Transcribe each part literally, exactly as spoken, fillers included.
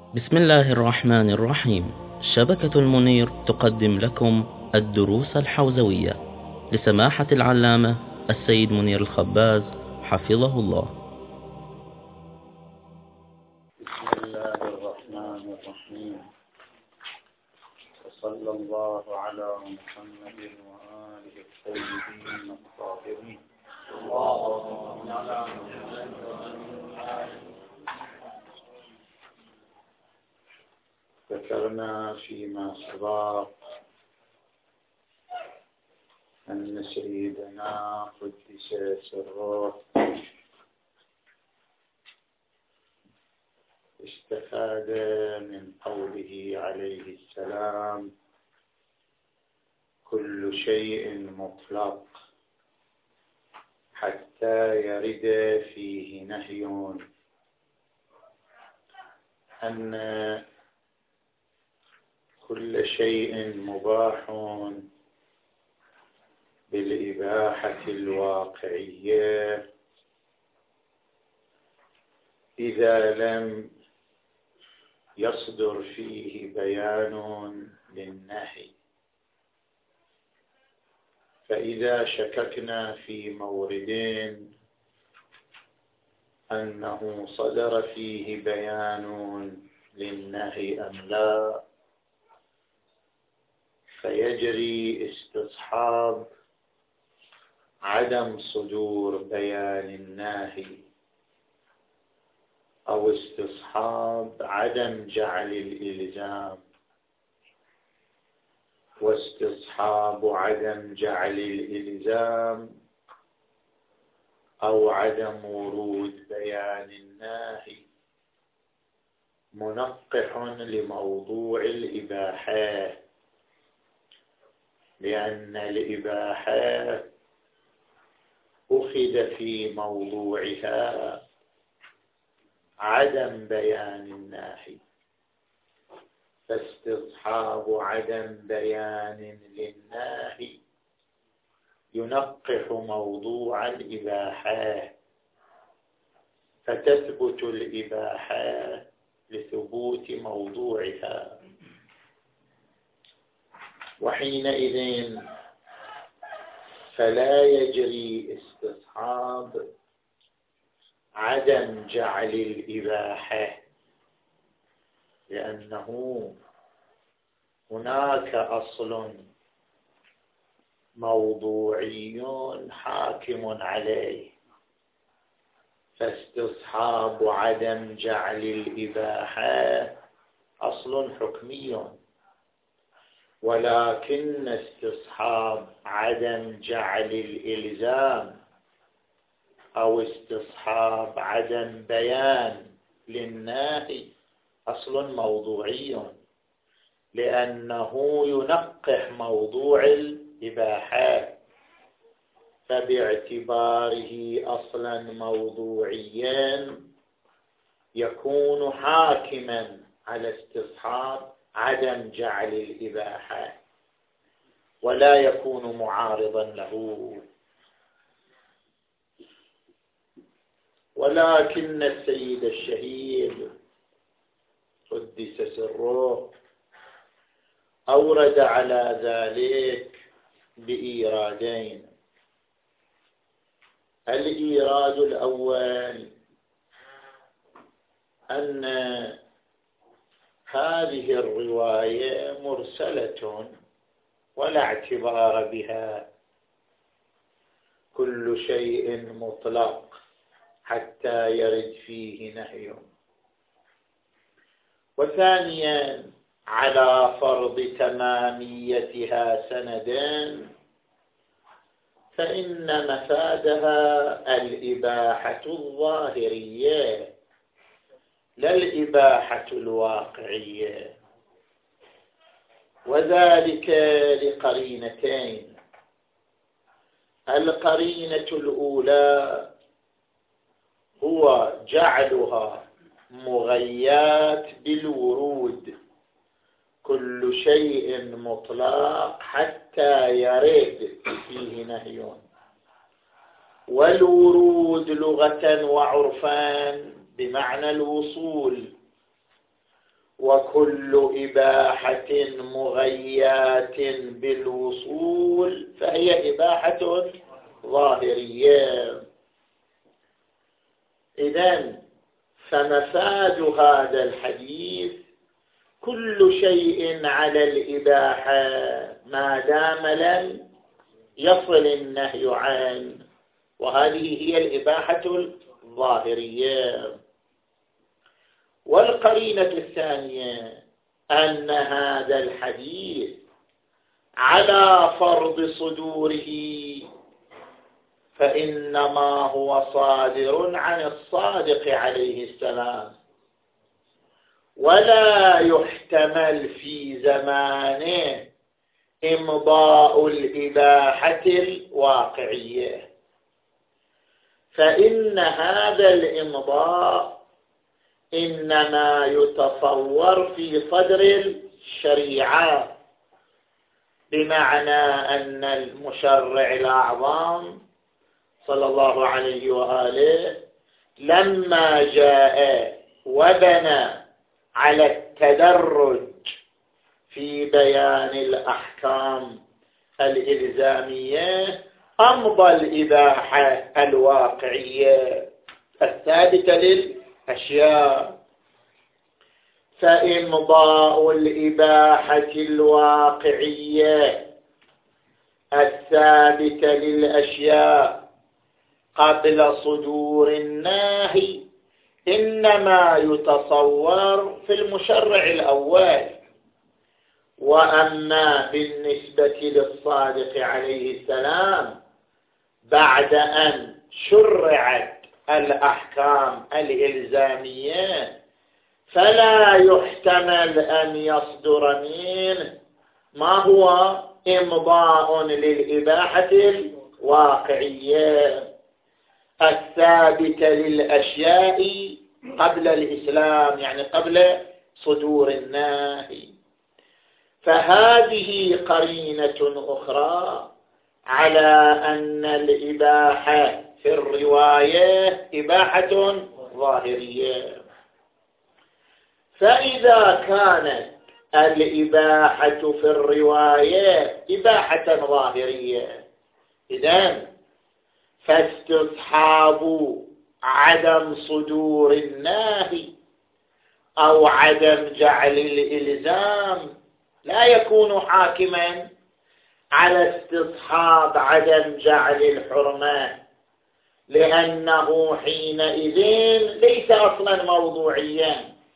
بسم الله الرحمن الرحيم. شبكة المنير تقدم لكم الدروس الحوزوية لسماحة العلامة السيد منير الخباز حفظه الله. بسم الله الرحمن الرحيم، وصلى الله على محمد وآله الطيبين الطاهرين. ذكرنا فيما سبق أن سيدنا قدس سره استفاد من قوله عليه السلام: كل شيء مطلق حتى يرد فيه نهي، أن كل شيء مباح بالإباحة الواقعية إذا لم يصدر فيه بيان للنهي. فإذا شككنا في مورد أنه صدر فيه بيان للنهي أم لا، فيجري استصحاب عدم صدور بيان الناهي أو استصحاب عدم جعل الإلزام، واستصحاب عدم جعل الإلزام أو عدم ورود بيان الناهي منقح لموضوع الإباحة، لأن الإباحة أخذ في موضوعها عدم بيان الناهي، فاستصحاب عدم بيان للناهي ينقح موضوع الإباحة، فتثبت الإباحة لثبوت موضوعها، وحينئذ فلا يجري استصحاب عدم جعل الإباحة، لأنه هناك أصل موضوعي حاكم عليه، فاستصحاب عدم جعل الإباحة أصل حكمي، ولكن استصحاب عدم جعل الإلزام أو استصحاب عدم بيان للناهي أصل موضوعي، لأنه ينقح موضوع الإباحة، فباعتباره أصلا موضوعيا يكون حاكما على استصحاب عدم جعل الإباحة ولا يكون معارضا له. ولكن السيد الشهيد قدس سره أورد على ذلك بإيرادين. الإيراد الأول أن هذه الرواية مرسلة ولا اعتبار بها، كل شيء مطلق حتى يرد فيه نهي. وثانيا على فرض تماميتها سندا، فإن مفادها الإباحة الظاهرية لا الإباحة الواقعية، وذلك لقرينتين. القرينة الأولى هو جعلها مغيات بالورود، كل شيء مطلق حتى يرد فيه نهي، والورود لغة وعرفان بمعنى الوصول، وكل إباحة مغيات بالوصول فهي إباحة ظاهرية. إذن فمفاد هذا الحديث كل شيء على الإباحة ما دام لم يصل النهي عنه، وهذه هي الإباحة الظاهرية. والقرينة الثانية أن هذا الحديث على فرض صدوره فإنما هو صادر عن الصادق عليه السلام، ولا يحتمل في زمانه إمضاء الإباحة الواقعية، فإن هذا الإمضاء إنما يتصور في صدر الشريعة، بمعنى أن المشرع الأعظم صلى الله عليه وآله لما جاء وبنى على التدرج في بيان الأحكام الإلزامية أمضى الإباحة الواقعية الثابتة للأشياء. فإمضاء الإباحة الواقعية الثابتة للأشياء قبل صدور الناهي إنما يتصور في المشرع الأول، وأما بالنسبة للصادق عليه السلام بعد أن شرعت الأحكام الإلزامية فلا يحتمل أن يصدر منه ما هو إمضاء للإباحة الواقعية الثابتة للأشياء قبل الإسلام، يعني قبل صدور الناهي. فهذه قرينة أخرى على أن الإباحة في الرواية إباحة ظاهرية. فإذا كانت الإباحة في الرواية إباحة ظاهرية، إذن فاستصحاب عدم صدور الناهي أو عدم جعل الإلزام لا يكون حاكما على استصحاب عدم جعل الحرمة، لأنه حينئذ ليس أصلا موضوعيا،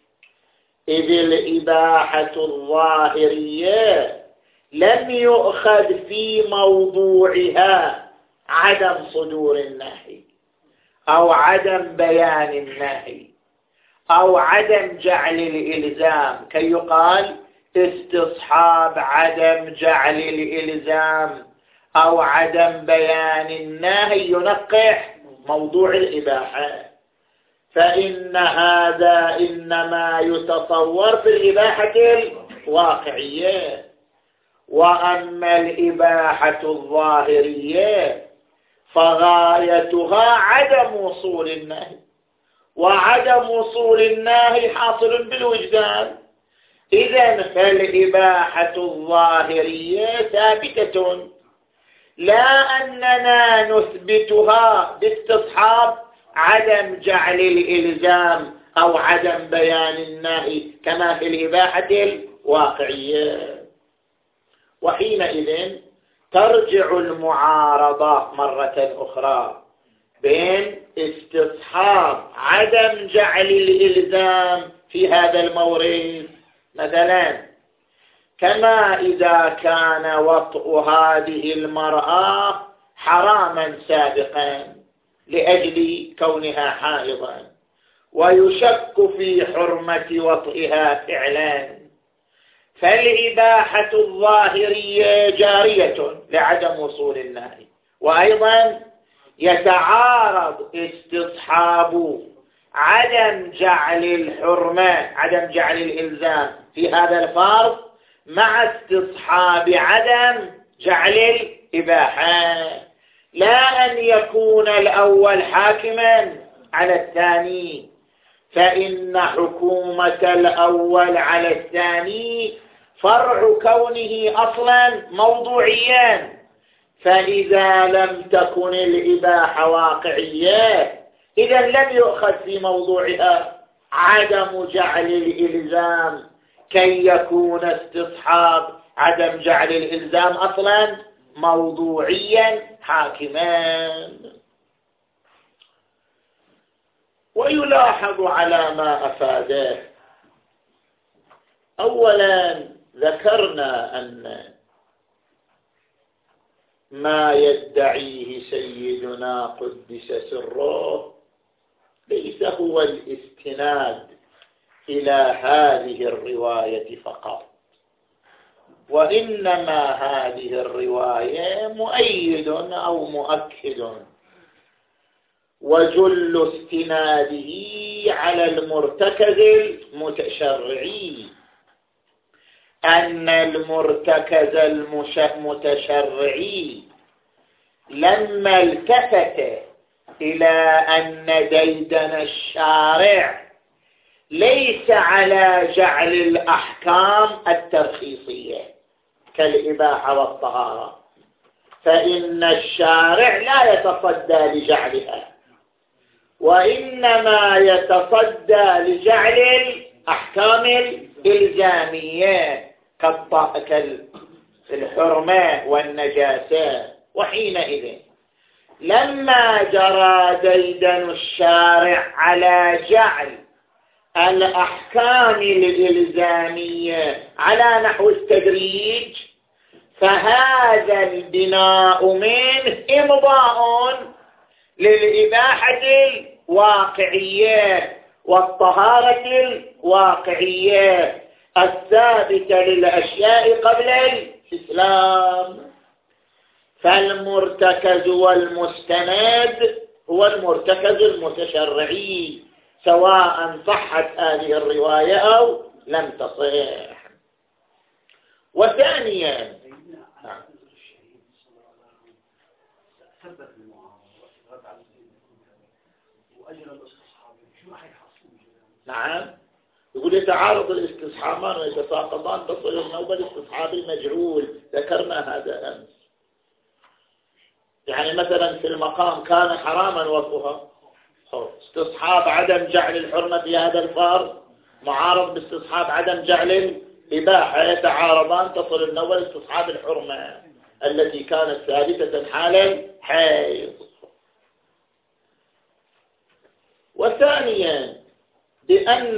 إذ الإباحة الظاهرية لم يؤخذ في موضوعها عدم صدور النهي أو عدم بيان النهي أو عدم جعل الإلزام كي يقال استصحاب عدم جعل الإلزام أو عدم بيان النهي ينقح موضوع الإباحة. فإن هذا إنما يتصور في الإباحة الواقعية، وأما الإباحة الظاهرية فغايتها عدم وصول النهي، وعدم وصول النهي حاصل بالوجدان. إذن فالإباحة الظاهرية ثابتة، لا أننا نثبتها باستصحاب عدم جعل الإلزام أو عدم بيان النهي كما في الإباحة الواقعية. وحينئذ ترجع المعارضة مرة أخرى بين استصحاب عدم جعل الإلزام في هذا المورد، مثلا كما إذا كان وطء هذه المرأة حراما سابقا لأجل كونها حائضا ويشك في حرمة وطئها فعلا، فالإباحة الظاهرية جارية لعدم وصول النهي، وأيضا يتعارض استصحاب عدم جعل الحرمة عدم جعل الإلزام في هذا الفرض مع استصحاب عدم جعل الإباحة، لا أن يكون الأول حاكما على الثاني. فإن حكومة الأول على الثاني فرع كونه أصلا موضوعيا، فإذا لم تكن الإباحة واقعية إذا لم يؤخذ في موضوعها عدم جعل الإلزام كي يكون استصحاب عدم جعل الإلزام أصلا موضوعيا حاكما. ويلاحظ على ما أفاده، أولا ذكرنا أن ما يدعيه سيدنا قدس سره ليس هو الاستناد إلى هذه الرواية فقط، وإنما هذه الرواية مؤيد أو مؤكد، وجل استناده على المرتكز المتشرعي، أن المرتكز المتشرعي لما التفت إلى أن ديدن الشارع ليس على جعل الأحكام الترخيصية كالإباحة والطهارة، فإن الشارع لا يتصدى لجعلها، وإنما يتصدى لجعل الأحكام الإلزامية كالحرمة والنجاسة. وحينئذ لما جرى ديدن الشارع على جعل الأحكام الإلزامية على نحو التدريج، فهذا البناء منه إمضاء للإباحة الواقعية والطهارة الواقعية الثابتة للأشياء قبل الإسلام. فالمرتكز والمستند هو المرتكز المتشرعي سواء صحت هذه الرواية أو لم تصح. وثانيا ثبت المعارضة رد على وأجل الاستصحاب شو راح يحصل؟ نعم، يقول يتعارض الاستصحابان ويتساقطان تصل النوبة الاستصحاب المجعول، ذكرنا هذا أمس. يعني مثلا في المقام كان حراما وقفها، استصحاب عدم جعل الحرمة في هذا الفرض معارض باستصحاب عدم جعل الإباحة، يتعارضان تصل النوبة لاستصحاب الحرمة التي كانت ثابتة حال الحيض. وثانيا بأن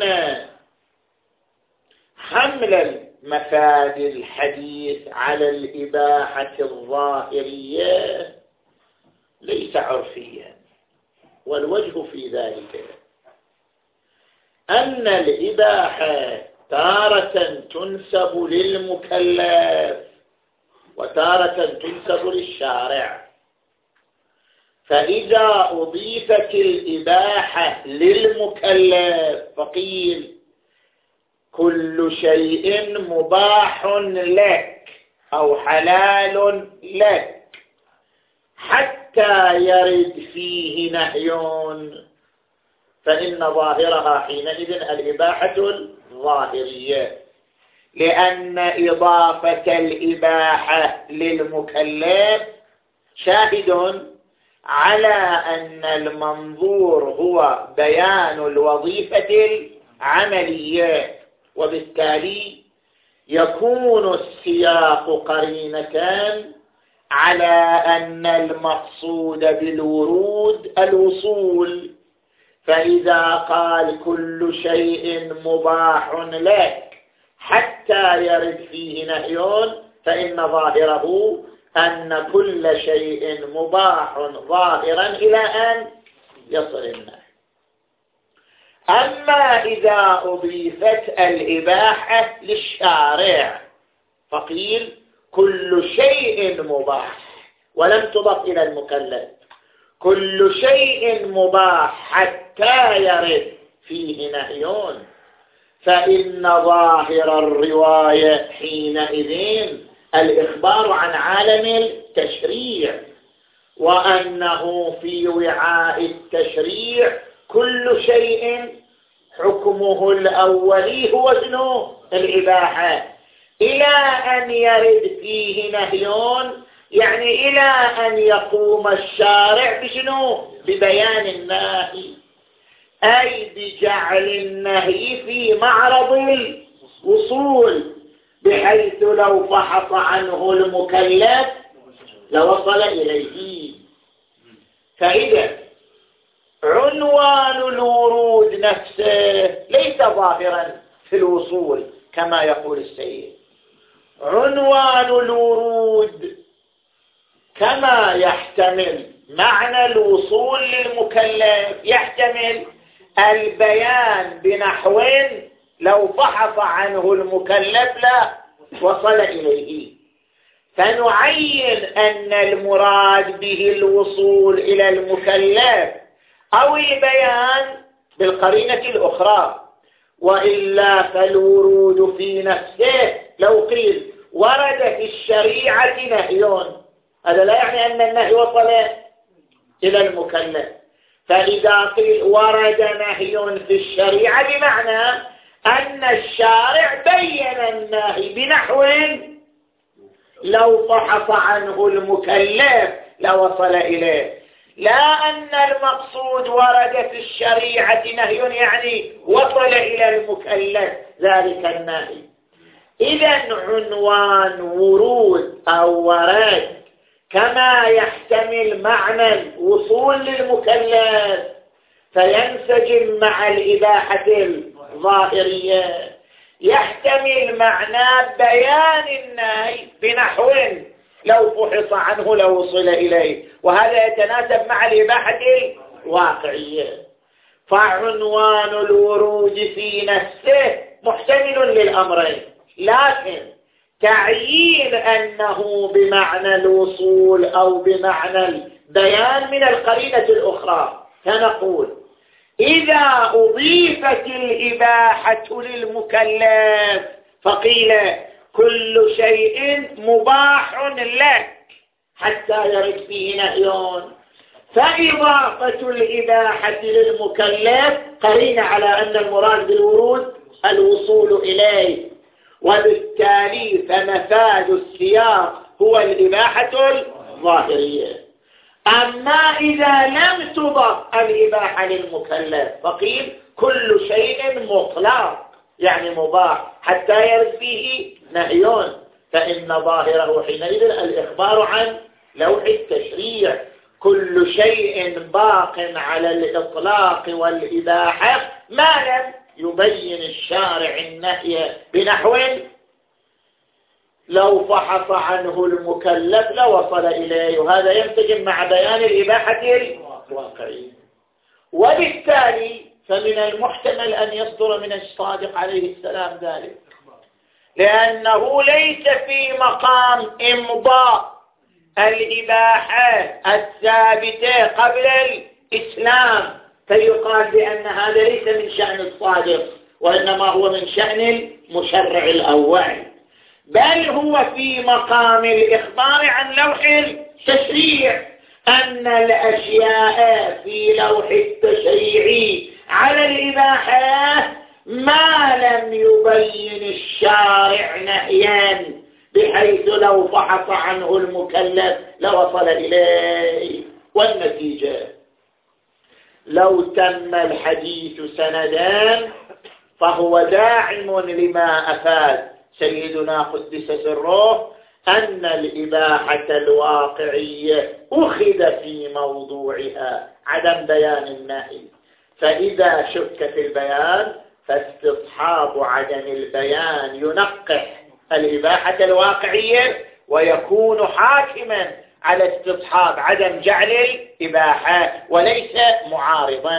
حمل المفاد الحديث على الإباحة الظاهرية ليس عرفيا، والوجه في ذلك أن الإباحة تارة تنسب للمكلف وتارة تنسب للشارع، فإذا أضيفت الإباحة للمكلف فقيل كل شيء مباح لك أو حلال لك حتى يرد فيه نهي، فإن ظاهرها حينئذ الإباحة الظاهرية، لأن إضافة الإباحة للمكلف شاهد على أن المنظور هو بيان الوظيفة العملية، وبالتالي يكون السياق قرينة على أن المقصود بالورود الوصول، فإذا قال كل شيء مباح لك حتى يرد فيه نهي فإن ظاهره أن كل شيء مباح ظاهرا إلى أن يصل النهي. أما إذا أضيفت الإباحة للشارع فقيل كل شيء مباح ولم تضف إلى المكلف، كل شيء مباح حتى يرد فيه نهي، فإن ظاهر الرواية حينئذ الإخبار عن عالم التشريع، وأنه في وعاء التشريع كل شيء حكمه الأولي هو شنو؟ الإباحة، إلى أن يرد فيه نهي، يعني إلى أن يقوم الشارع بشنو؟ ببيان النهي، أي بجعل النهي في معرض الوصول، بحيث لو فحص عنه المكلف لوصل إليه. فإذا عنوان الورود نفسه ليس ظاهرا في الوصول كما يقول السيد، عنوان الورود كما يحتمل معنى الوصول للمكلف يحتمل البيان بنحو لو فحص عنه المكلف لا وصل إليه، فنعين أن المراد به الوصول إلى المكلف أو البيان بالقرينة الأخرى، وإلا فالورود في نفسه لو قيل ورد في الشريعة نهي، هذا لا يعني أن النهي وصل إلى المكلف، فإذا قيل ورد نهي في الشريعة بمعنى أن الشارع بين النهي بنحو لو فحص عنه المكلف لوصل إليه، لا أن المقصود ورد في الشريعة نهي يعني وصل إلى المكلف ذلك النهي. إذن عنوان ورود أو ورد كما يحتمل معنى الوصول للمكلف فينسجم مع الإباحة الظاهرية، يحتمل معنى بيان النهي بنحو لو فحص عنه لو وصل إليه، وهذا يتناسب مع الإباحة الواقعية. فعنوان الورود في نفسه محتمل للأمرين، لكن تعيين أنه بمعنى الوصول أو بمعنى البيان من القرينة الأخرى. فنقول إذا أضيفت الإباحة للمكلف فقيل كل شيء مباح لك حتى يرد فيه نهي، فإضافة الإباحة للمكلف قرينة على أن المراد بالورود الوصول إليه، وبالتالي فمفاد السياق هو الإباحة الظاهرية. أما إذا لم تضف الإباحة للمكلف فقيل كل شيء مطلق يعني مباح حتى يرد فيه نهي، فإن ظاهره حينئذ الإخبار عن لوح التشريع، كل شيء باق على الإطلاق والإباحة ما لم يبين الشارع النهي بنحو لو فحص عنه المكلف لوصل إليه، وهذا ينسجم مع بيان الإباحة الواقعية. وبالتالي فمن المحتمل أن يصدر من الصادق عليه السلام ذلك، لأنه ليس في مقام إمضاء الإباحة الثابتة قبل الإسلام فيقال بأن هذا ليس من شأن الصادق، وإنما هو من شأن المشرع الأول، بل هو في مقام الإخبار عن لوح التشريع، أن الأشياء في لوح التشريع على الإباحة ما لم يبين الشارع نهيا بحيث لو فحص عنه المكلف لوصل إليه. والنتيجة لو تم الحديث سندان فهو داعم لما أفاد سيدنا قدس سره أن الإباحة الواقعية أخذ في موضوعها عدم بيان النهي، فإذا شك في البيان فاستصحاب عدم البيان ينقح الإباحة الواقعية ويكون حاكما على استصحاب عدم جعل الإباحة وليس معارضا.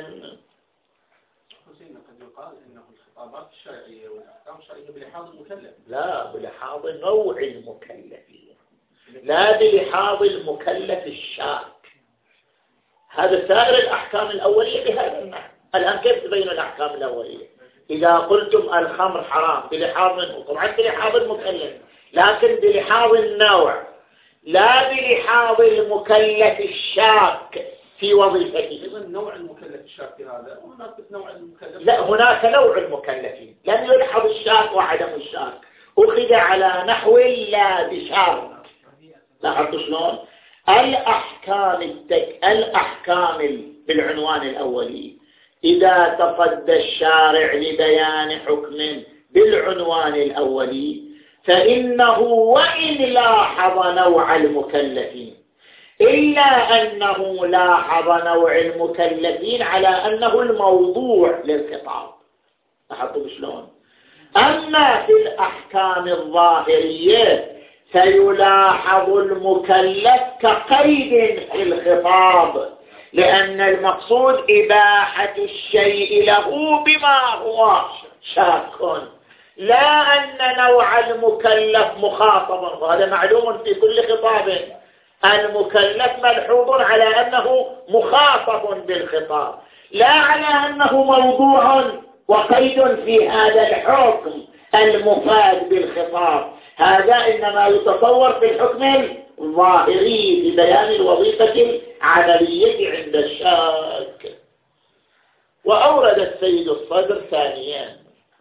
قد يقال إنه الخطابات الشرعية والأحكام الشرعية بلحاظ المكلف، لا بلحاظ نوع المكلفين، لا بلحاظ المكلف الشاك. هذا سائر الأحكام الأولية بهذا المعنى. الآن كيف تبين الأحكام الأولية؟ إذا قلتم الخمر حرام بلحاظ طبعا بلحاظ المكلف، لكن بلحاظ النوع لا بلحاظ المكلف الشاك. في وظيفته. أيضا نوع المكلف الشاك في هذا وهناك نوع المكلف. لا، هناك نوع المكلفين لم يلحظ الشاك وعدم الشاك، أخذ على نحو لا بشرط. لاحظتوا شلون؟ الأحكام التك... الأحكام بالعنوان الأولي إذا تصدى الشارع لبيان حكم بالعنوان الأولي فإنه وإن لاحظ نوع المكلفين إلا أنه لاحظ نوع المكلفين على أنه الموضوع للخطاب. لاحظتوا شلون؟ أما في الأحكام الظاهرية فيلاحظ المكلف كقيد في الخطاب، لأن المقصود إباحة الشيء له بما هو شاك، لا أن نوع المكلف مخاطب، وهذا معلوم في كل خطاب. المكلف ملحوظ على أنه مخاطب بالخطاب، لا على أنه موضوع وقيد في هذا الحكم المفاد بالخطاب. هذا إنما يتصور في الحكم الظاهري في بيان الوظيفة العملية عند الشاك. وأورد السيد الصدر ثانيا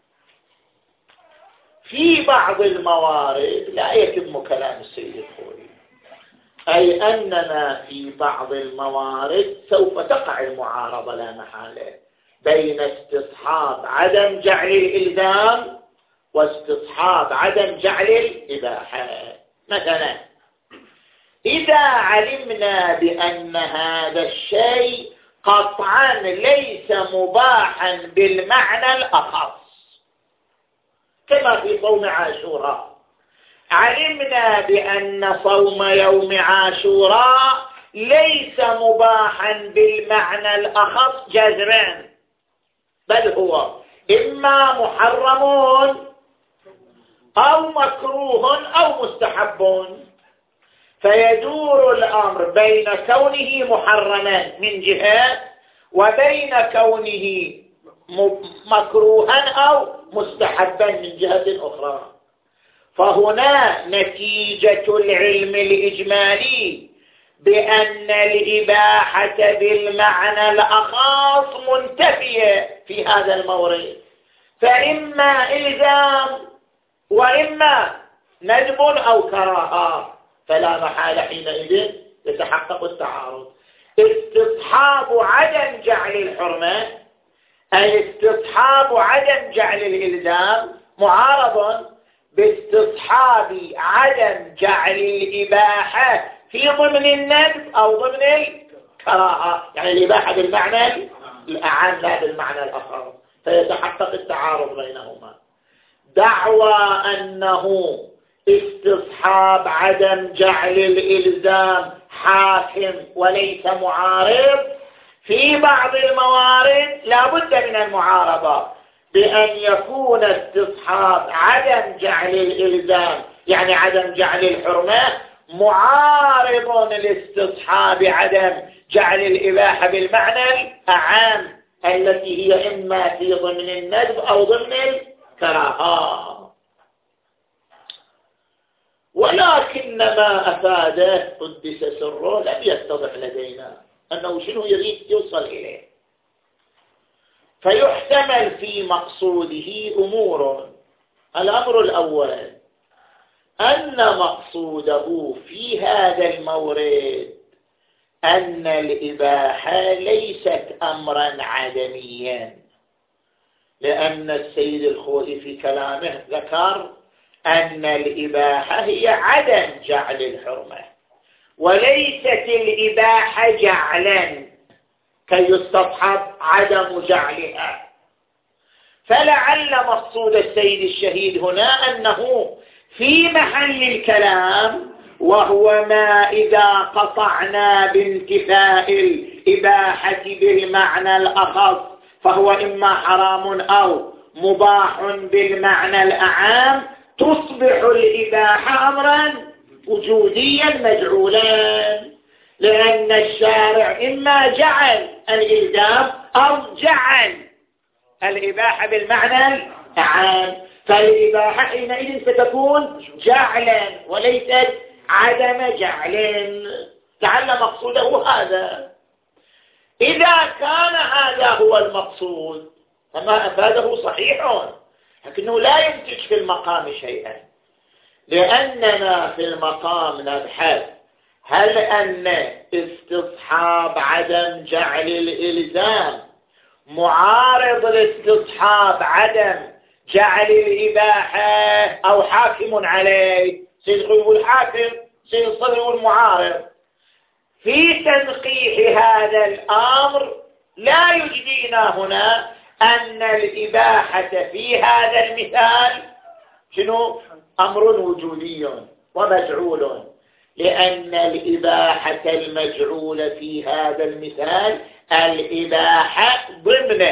في بعض الموارد لا يتم كلام السيد الخوئي، أي أننا في بعض الموارد سوف تقع المعارضة لا محالة بين استصحاب عدم جعل الإلزام واستصحاب عدم جعل الإباحة. مثلا إذا علمنا بأن هذا الشيء قطعا ليس مباحا بالمعنى الأخص كما في صوم عاشوراء، علمنا بأن صوم يوم عاشوراء ليس مباحا بالمعنى الأخص جذرا، بل هو إما محرم أو مكروه أو مستحب، فيدور الأمر بين كونه محرما من جهة وبين كونه مكروها أو مستحبا من جهة أخرى. فهنا نتيجة العلم الإجمالي بأن الإباحة بالمعنى الأخص منتفية في هذا المورد، فإما إلزام وإما ندب أو كراهة، فلا محال حينئذ يتحقق التعارض. استصحاب عدم جعل الحرمة أي استصحاب عدم جعل الإلزام معارض باستصحاب عدم جعل الإباحة في ضمن الندب أو ضمن الكراهة، يعني الإباحة بالمعنى الأعم لا بالمعنى الآخر، فيتحقق التعارض بينهما. دعوى أنه استصحاب عدم جعل الإلزام حاكم وليس معارض، في بعض الموارد لا بد من المعارضة بأن يكون استصحاب عدم جعل الإلزام يعني عدم جعل الحرمة معارض لاستصحاب عدم جعل الإباحة بالمعنى الأعم التي هي إما في ضمن الندب أو ضمن الكراهة. ولكن ما أفاده قدس سره لم يتضح لدينا أنه شنو يريد يوصل إليه، فيحتمل في مقصوده أمور. الأمر الأول أن مقصوده في هذا المورد أن الإباحة ليست أمرا عدميا، لأن السيد الخوئي في كلامه ذكر أن الإباحة هي عدم جعل الحرمة وليست الإباحة جعلا كي يستصحب عدم جعلها. فلعل مقصود السيد الشهيد هنا أنه في محل الكلام وهو ما إذا قطعنا بانتفاء الإباحة بالمعنى الأخص فهو إما حرام أو مباح بالمعنى الأعام تصبح الإباحة أمرا وجوديا مجعولا، لأن الشارع إما جعل الإلزام أو جعل الإباحة بالمعنى العام، فالإباحة حينئذ ستكون جعلا وليست عدم جعل. لعل مقصوده هذا. إذا كان هذا هو المقصود فما أفاده صحيح، لكنه لا ينتج في المقام شيئا، لأننا في المقام نبحث هل أن استصحاب عدم جعل الإلزام معارض لاستصحاب عدم جعل الإباحة أو حاكم عليه. سيقول الحاكم، سيصل المعارض. في تنقيح هذا الأمر لا يجدينا هنا أن الإباحة في هذا المثال شنو؟ أمر وجودي ومجعول، لأن الإباحة المجعولة في هذا المثال الإباحة ضمن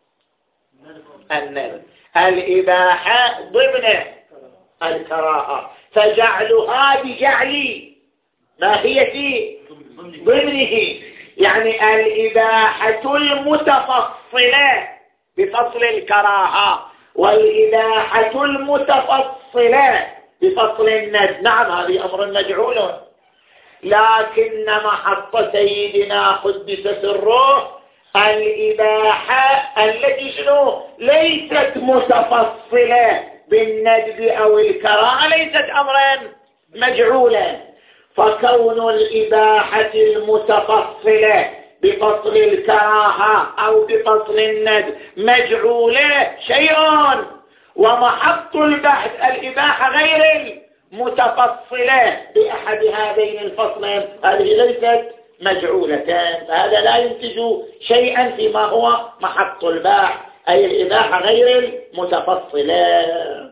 الندب، الإباحة ضمن الكراهة، فجعلها بجعل ماهية ضمنه، يعني الإباحة المتفصلة بفصل الكراهة والإباحة المتفصلة بفصل الندب. نعم هذه أمر مجعول، لكن محط سيدنا قدس سره الإباحة التي شنو ليست متفصلة بالندب أو الكراهة ليست أمرا مجعولا، فكون الإباحة المتفصلة بفصل الكراهة أو بفصل الندب مجعولة شيء، ومحط البحث الإباحة غير المتفصلة بأحد هذين الفصلين، هذه ليست مجعولة، فهذا لا ينتج شيئا فيما هو محط البحث، أي الإباحة غير المتفصلة.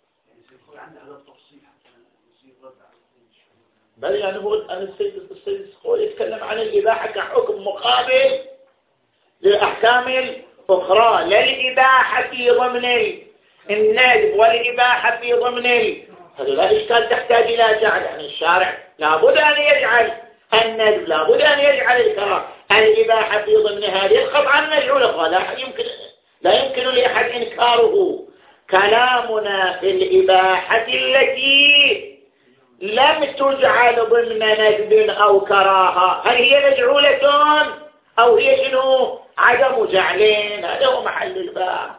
بل يعني هو السيد السيد هو يتكلم عن الإباحة كحكم مقابل للأحكام الأخرى، لا الإباحة في ضمن الندب والإباحة في ضمن هذا لا إشكال تحتاج إلى جعل، يعني الشارع لابد أن يجعل الندب، لابد أن يجعل الكراهة، الإباحة في ضمن هذه القطعة المجعولة، لا يمكن لا يمكن لأحد إنكاره. كلامنا في الإباحة التي لم تجعل ضمن ندب أو كراهة، هل هي مجعولة أو هي شنو عدم جعلين؟ هذا هو محل الباحث.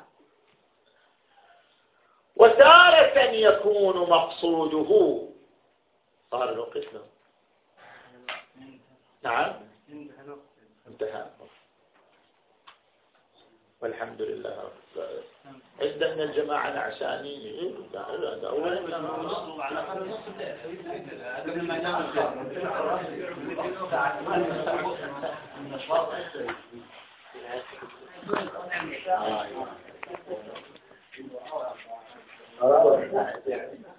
وتارة يكون مقصوده صار الوقت له. نعم انتهى والحمد لله رب العالمين. عدة من الجماعة نعسانين أولا